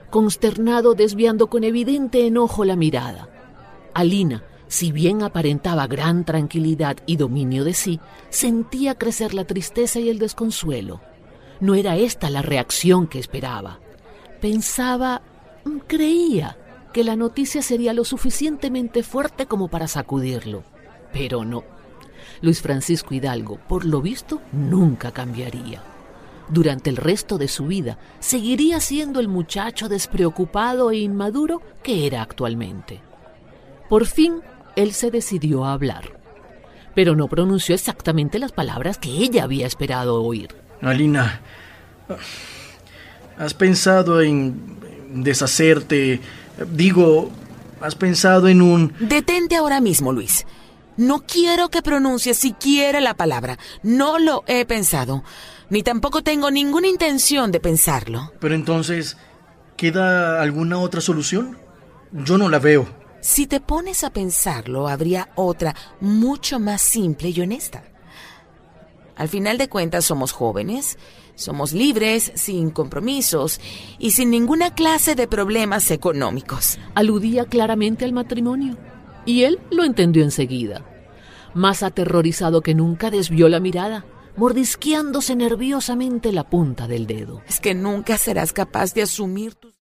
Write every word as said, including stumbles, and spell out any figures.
consternado, desviando con evidente enojo la mirada. Alina, si bien aparentaba gran tranquilidad y dominio de sí, sentía crecer la tristeza y el desconsuelo. No era esta la reacción que esperaba. Pensaba, creía, que la noticia sería lo suficientemente fuerte como para sacudirlo. Pero no. Luis Francisco Hidalgo, por lo visto, nunca cambiaría. Durante el resto de su vida, seguiría siendo el muchacho despreocupado e inmaduro que era actualmente. Por fin, él se decidió a hablar, pero no pronunció exactamente las palabras que ella había esperado oír. Alina, ¿has pensado en deshacerte? Digo, ¿has pensado en un...? Detente ahora mismo, Luis. No quiero que pronuncies siquiera la palabra. No lo he pensado, ni tampoco tengo ninguna intención de pensarlo. Pero entonces, ¿queda alguna otra solución? Yo no la veo. Si te pones a pensarlo, habría otra mucho más simple y honesta. Al final de cuentas, somos jóvenes, somos libres, sin compromisos y sin ninguna clase de problemas económicos. Aludía claramente al matrimonio, y él lo entendió enseguida. Más aterrorizado que nunca, desvió la mirada, mordisqueándose nerviosamente la punta del dedo. Es que nunca serás capaz de asumir tus...